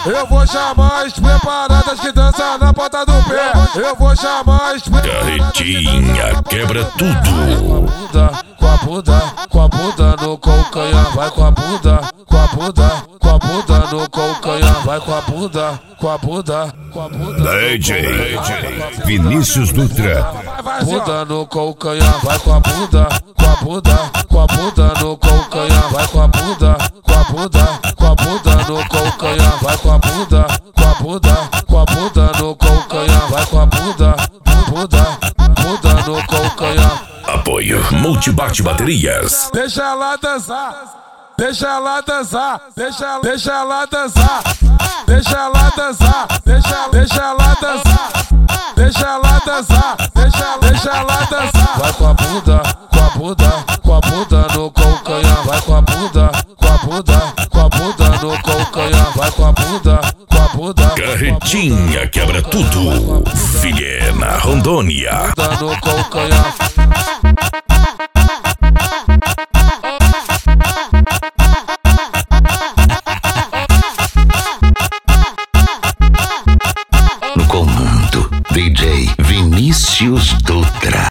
Eu vou chamar as preparadas que dançam na ponta do pé. Eu vou chamar as preparadas que Carretinha quebra tudo. com a bunda no calcanhar. Vai com a bunda no calcanhar. Vai com a bunda DJ Vinícius Dutra. Bunda no calcanhar. Vai com a bunda no calcanhar. Vai com a bunda no calcanhar. Vai com a bunda no calcanhar. Vai com a bunda no calcanhar. Apoio Multibate Baterias. Deixa ela dançar, deixa ela dançar, deixa ela dançar, deixa ela dançar, deixa ela dançar, deixa ela dançar, deixa ela dançar. Vai com a bunda no calcanhar. Vai com a bunda no calcanhar. Vai com a bunda Carretinha quebra tudo. Vilhena, Rondônia. no calcanhar. No comando, DJ Vinícius Dutra.